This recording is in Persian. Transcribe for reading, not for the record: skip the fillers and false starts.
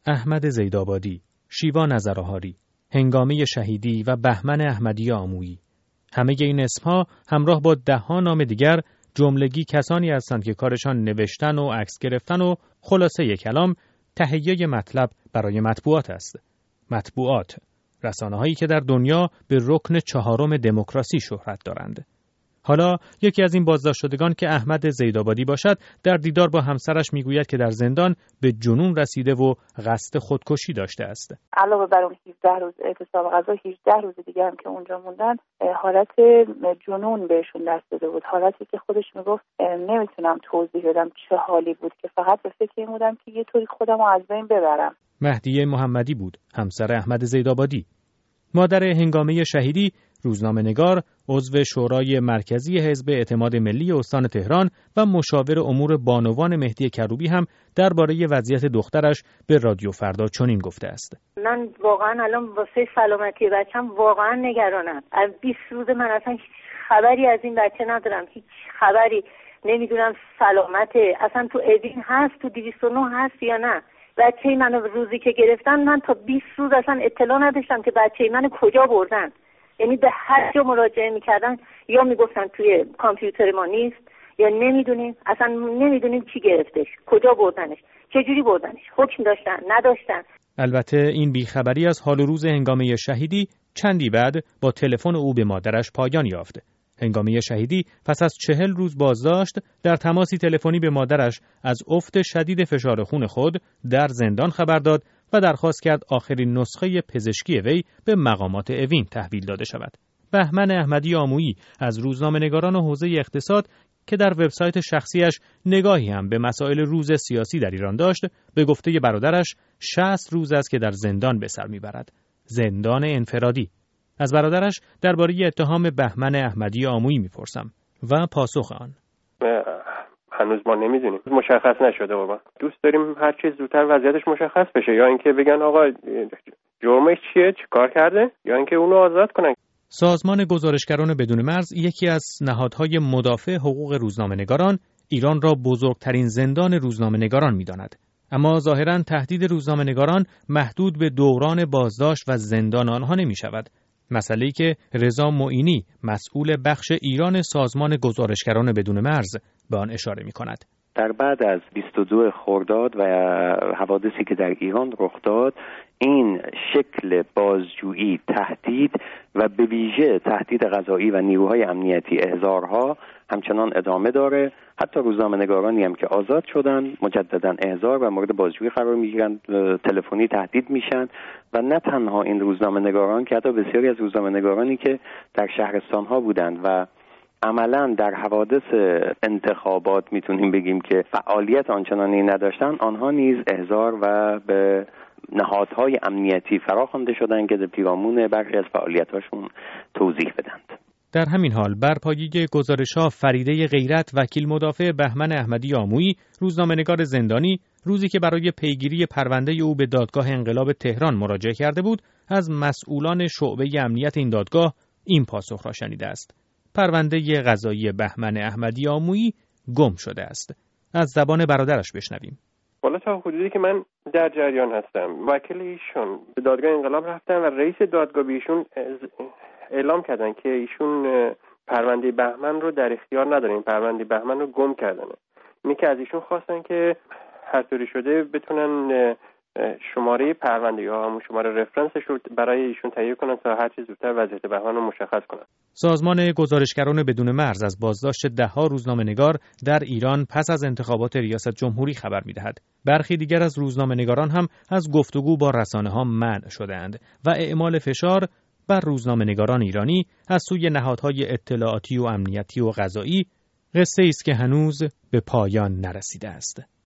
احمد زیدآبادی، شیوا نظرآهاری، هنگامه شهیدی و بهمن احمدی آمویی. همه این اسمها همراه با ده‌ها نام دیگر جملگی کسانی هستند که کارشان نوشتن و عکس گرفتن و خلاصه کلام تهیه مطلب برای مطبوعات است. مطبوعات، رسانه‌هایی که در دنیا به رکن 4 دموکراسی شهرت دارند. حالا یکی از این بازداشت شدگان که احمد زیدآبادی باشد در دیدار با همسرش میگوید که در زندان به جنون رسیده و قصد خودکشی داشته است. علاوه بر اون 17 روز اعتصاب غذا 18 روز دیگه هم که اونجا موندن حالت جنون بهشون دست داده بود. حالتی که خودش میگفت نمیتونم توضیح بدم چه حالی بود که فقط به فکر این بودم که یه طوری خودم رو از بین ببرم. مهدیه محمدی بود، همسر احمد زیدآبادی. مادر هنگامه شهیدی، روزنامه‌نگار، عضو شورای مرکزی حزب اعتماد ملی استان تهران و مشاور امور بانوان مهدی کروبی هم درباره وضعیت دخترش به رادیو فردا چنین گفته است. من واقعا الان واسه سلامتی بچم واقعا نگرانم. از 20 روز من اصلا هیچ خبری از این بچه ندارم. هیچ خبری نمیدونم سلامته. اصلا تو اوین هست، تو 209 هست یا نه. بچه من روزی که گرفتن من تا 20 روز اصلا اطلاع نداشتم که بچه من کجا بردن. یعنی به هر جا مراجعه میکردن یا میگفتن توی کامپیوتر ما نیست یا اصلا نمیدونیم چی گرفتش، کجا بردنش، چجوری بردنش، حکم داشتن نداشتن. البته این بیخبری از حال و روز هنگامه شهیدی چندی بعد با تلفن او به مادرش پایان یافت. هنگامه شهیدی پس از 40 روز بازداشت در تماسی تلفنی به مادرش از افت شدید فشار خون خود در زندان خبر داد و درخواست کرد آخرین نسخه پزشکی وی به مقامات اوین تحویل داده شود. بهمن احمدی آمویی از روزنامه‌نگاران حوزه اقتصاد که در وبسایت شخصیش نگاهی هم به مسائل روز سیاسی در ایران داشت، به گفته برادرش 60 روز است که در زندان به سر میبرد. زندان انفرادی. از برادرش درباره اتهام بهمن احمدی آمویی میپرسم و پاسخ آن: هنوز ما نمیدونیم، مشخص نشده بابا. دوست داریم هر چه زودتر وضعیتش مشخص بشه، یا اینکه بگن آقا جرمش چیه، چی کار کرده، یا اینکه اونو آزاد کنن. سازمان گزارشگران بدون مرز، یکی از نهادهای مدافع حقوق روزنامه‌نگاران، ایران را بزرگترین زندان روزنامه‌نگاران می‌داند. اما ظاهراً تهدید روزنامه‌نگاران محدود به دوران بازداشت و زندان آنها نمی‌شود. مسئله‌ای که رضا معینی، مسئول بخش ایران سازمان گزارشگران بدون مرز، به آن اشاره می‌کند. در بعد از 22 خرداد و حوادثی که در ایران رخ داد، این شکل بازجویی، تهدید و به ویژه تهدید قضایی و نیروهای امنیتی، احضارها همچنان ادامه داره. حتی روزنامه‌نگارانی هم که آزاد شدن مجددا احضار و مورد بازجویی قرار میگیرن، تلفنی تهدید میشن. و نه تنها این روزنامه‌نگاران که حتی بسیاری از روزنامه‌نگارانی که در شهرستان‌ها بودند و عملاً در حوادث انتخابات میتونیم بگیم که فعالیت آنچنانی نداشتن، آنها نیز احضار و به نهادهای امنیتی فراخوانده شدند که در پیرامون برخی از فعالیت‌هاشون توضیح بدند. در همین حال بر پایه گزارش‌ها فریده غیرت، وکیل مدافع بهمن احمدی آمویی، روزنامه‌نگار زندانی، روزی که برای پیگیری پرونده او به دادگاه انقلاب تهران مراجعه کرده بود، از مسئولان شعبه امنیت این دادگاه این پاسخ را شنیده است: پرونده قضایی بهمن احمدی آمویی گم شده است. از زبان برادرش بشنویم. والا تا حدودی که من در جریان هستم، وکیل ایشون به دادگاه انقلاب رفتن و رئیس دادگاه ایشون اعلام کردن که ایشون پرونده بهمن رو در اختیار ندارن، پرونده بهمن رو گم کردن. اینی که از ایشون خواستن که هر طوری شده بتونن شماره پرونده یا همون شماره رفرنسش رو برای ایشون تهیه کنن تا هر چه زودتر وضعیت بهمن رو مشخص کنن. سازمان گزارشگران بدون مرز از بازداشت ده‌ها روزنامه‌نگار در ایران پس از انتخابات ریاست جمهوری خبر می‌دهد. برخی دیگر از روزنامه‌نگاران هم از گفتگو با رسانه‌ها منع شده‌اند و اعمال فشار بر روزنامه‌نگاران ایرانی از سوی نهادهای اطلاعاتی و امنیتی و قضایی قصه‌ای است که هنوز به پایان نرسیده است.